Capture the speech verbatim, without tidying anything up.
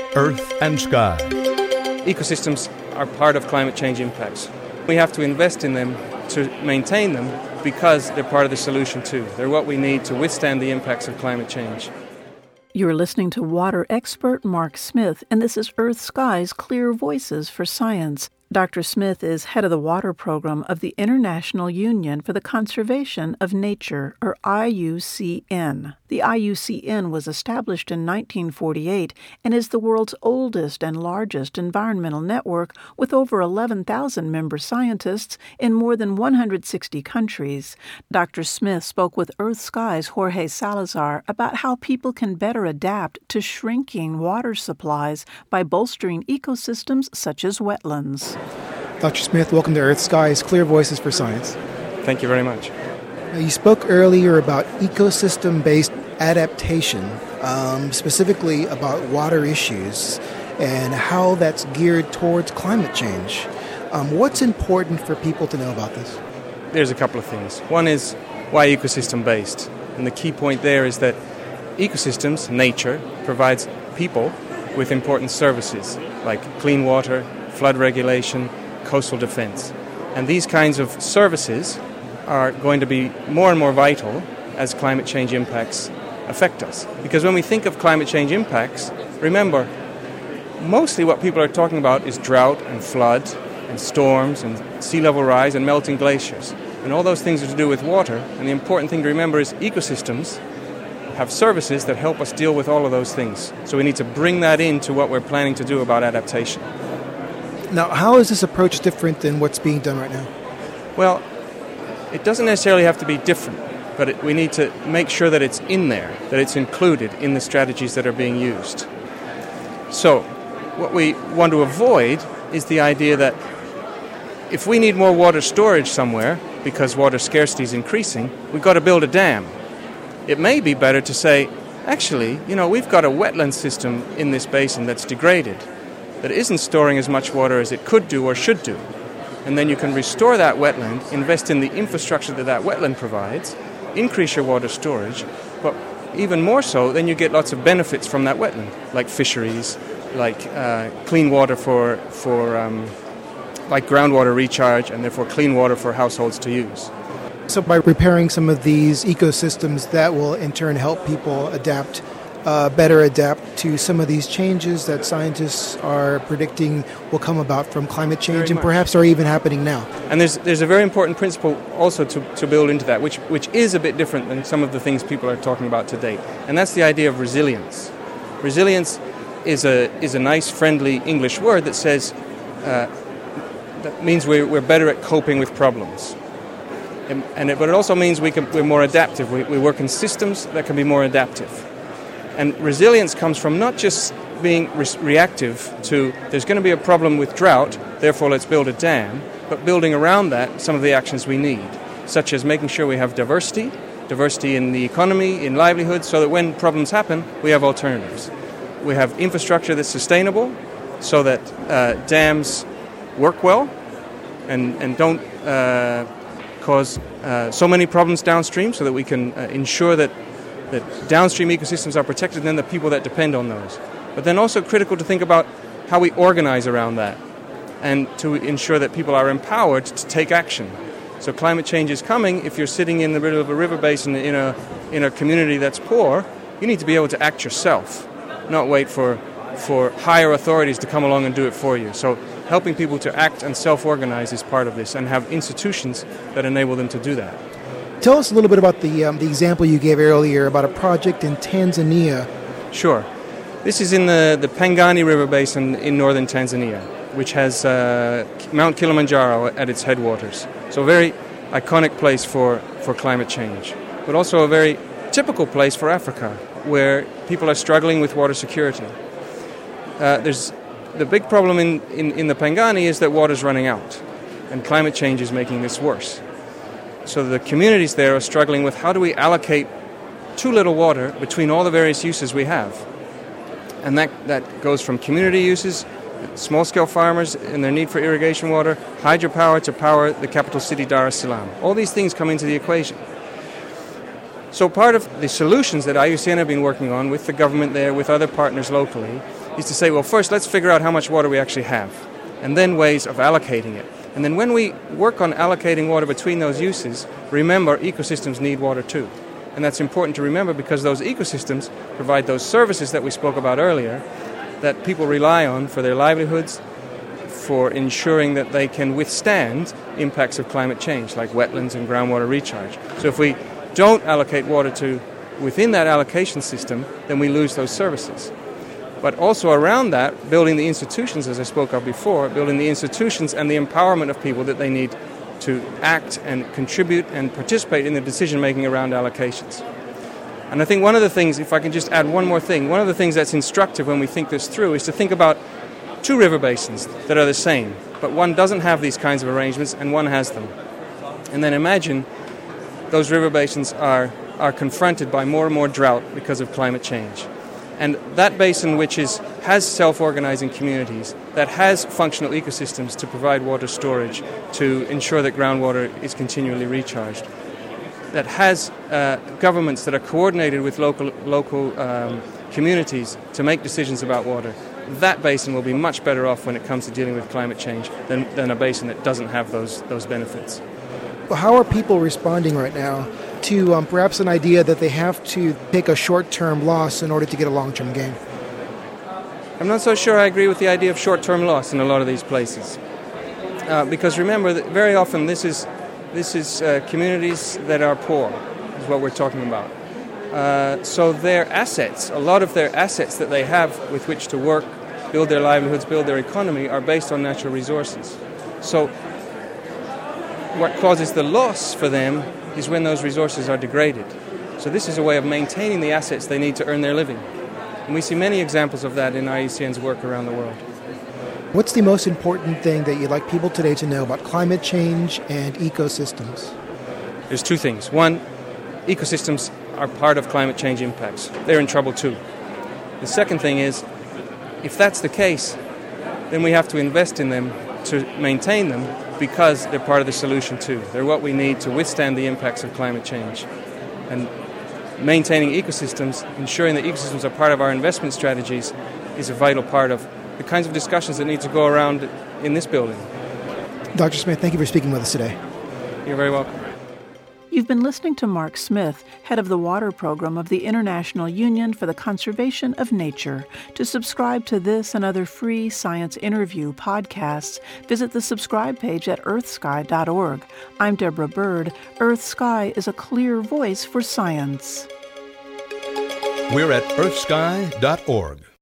Earth and Sky. Ecosystems are part of climate change impacts. We have to invest in them to maintain them because they're part of the solution too. They're what we need to withstand the impacts of climate change. You're listening to water expert Mark Smith, and this is Earth Sky's Clear Voices for Science. Doctor Smith is head of the water program of the International Union for the Conservation of Nature, or I U C N. The I U C N was established in nineteen forty-eight and is the world's oldest and largest environmental network with over eleven thousand member scientists in more than one hundred sixty countries. Doctor Smith spoke with Earth Sky's Jorge Salazar about how people can better adapt to shrinking water supplies by bolstering ecosystems such as wetlands. Doctor Smith, welcome to Earth Sky's Clear Voices for Science. Thank you very much. Now, you spoke earlier about ecosystem-based adaptation, um, specifically about water issues and how that's geared towards climate change. Um, what's important for people to know about this? There's a couple of things. One is why ecosystem-based? And the key point there is that ecosystems, nature, provides people with important services like clean water, flood regulation, coastal defense. And these kinds of services are going to be more and more vital as climate change impacts affect us. Because when we think of climate change impacts, remember, mostly what people are talking about is drought and flood and storms and sea level rise and melting glaciers. And all those things are to do with water. And the important thing to remember is ecosystems have services that help us deal with all of those things. So we need to bring that into what we're planning to do about adaptation. Now, how is this approach different than what's being done right now? Well, it doesn't necessarily have to be different, but it, we need to make sure that it's in there, that it's included in the strategies that are being used. So, what we want to avoid is the idea that if we need more water storage somewhere because water scarcity is increasing, we've got to build a dam. It may be better to say, actually, you know, we've got a wetland system in this basin that's degraded, that isn't storing as much water as it could do or should do. And then you can restore that wetland, invest in the infrastructure that that wetland provides, increase your water storage, but even more so, then you get lots of benefits from that wetland, like fisheries, like uh, clean water for, for um, like groundwater recharge, and therefore clean water for households to use. So by repairing some of these ecosystems, that will in turn help people adapt Uh, better adapt to some of these changes that scientists are predicting will come about from climate change and perhaps are even happening now. And there's there's a very important principle also to, to build into that, which which is a bit different than some of the things people are talking about to date. And that's the idea of resilience. Resilience is a is a nice, friendly English word that says uh, that means we're we're better at coping with problems. And, and it, but it also means we can, we're more adaptive. We, we work in systems that can be more adaptive. And resilience comes from not just being re- reactive to there's going to be a problem with drought, therefore let's build a dam, but building around that some of the actions we need, such as making sure we have diversity, diversity in the economy, in livelihoods, so that when problems happen, we have alternatives. We have infrastructure that's sustainable, so that uh, dams work well and, and don't uh, cause uh, so many problems downstream, so that we can uh, ensure that that downstream ecosystems are protected and then the people that depend on those. But then also critical to think about how we organize around that and to ensure that people are empowered to take action. So climate change is coming. If you're sitting in the middle of a river basin in a in a community that's poor, you need to be able to act yourself, not wait for for higher authorities to come along and do it for you. So helping people to act and self-organize is part of this, and have institutions that enable them to do that. Tell us a little bit about the um, the example you gave earlier about a project in Tanzania. Sure. This is in the, the Pangani River Basin in northern Tanzania, which has uh, Mount Kilimanjaro at its headwaters. So a very iconic place for, for climate change, but also a very typical place for Africa, where people are struggling with water security. Uh, there's the big problem in, in, in the Pangani is that water's running out, and climate change is making this worse. So the communities there are struggling with how do we allocate too little water between all the various uses we have. And that, that goes from community uses, small-scale farmers and their need for irrigation water, hydropower to power the capital city Dar es Salaam. All these things come into the equation. So part of the solutions that I U C N have been working on with the government there, with other partners locally, is to say, well, first let's figure out how much water we actually have, and then ways of allocating it. And then when we work on allocating water between those uses, remember ecosystems need water too. And that's important to remember because those ecosystems provide those services that we spoke about earlier that people rely on for their livelihoods, for ensuring that they can withstand impacts of climate change, like wetlands and groundwater recharge. So if we don't allocate water to within that allocation system, then we lose those services. But also around that, building the institutions, as I spoke of before, building the institutions and the empowerment of people that they need to act and contribute and participate in the decision-making around allocations. And I think one of the things, if I can just add one more thing, one of the things that's instructive when we think this through is to think about two river basins that are the same, but one doesn't have these kinds of arrangements and one has them. And then imagine those river basins are, are confronted by more and more drought because of climate change. And that basin, which is has self-organizing communities, that has functional ecosystems to provide water storage, to ensure that groundwater is continually recharged, that has uh, governments that are coordinated with local local um, communities to make decisions about water, that basin will be much better off when it comes to dealing with climate change than, than a basin that doesn't have those those benefits. Well, how are people responding right now to um, perhaps an idea that they have to take a short-term loss in order to get a long-term gain? I'm not so sure I agree with the idea of short-term loss in a lot of these places. Uh, because remember that very often this is this is uh, communities that are poor, is what we're talking about. Uh, so their assets, a lot of their assets that they have with which to work, build their livelihoods, build their economy, are based on natural resources. So what causes the loss for them is when those resources are degraded. So this is a way of maintaining the assets they need to earn their living. And we see many examples of that in I U C N's work around the world. What's the most important thing that you'd like people today to know about climate change and ecosystems? There's two things. One, ecosystems are part of climate change impacts. They're in trouble too. The second thing is, if that's the case, then we have to invest in them to maintain them because they're part of the solution too. They're what we need to withstand the impacts of climate change. And maintaining ecosystems, ensuring that ecosystems are part of our investment strategies is a vital part of the kinds of discussions that need to go around in this building. Doctor Smith, thank you for speaking with us today. You're very welcome. You've been listening to Mark Smith, head of the water program of the International Union for the Conservation of Nature. To subscribe to this and other free science interview podcasts, visit the subscribe page at earth sky dot org. I'm Deborah Bird. Earth Sky is a clear voice for science. We're at earth sky dot org.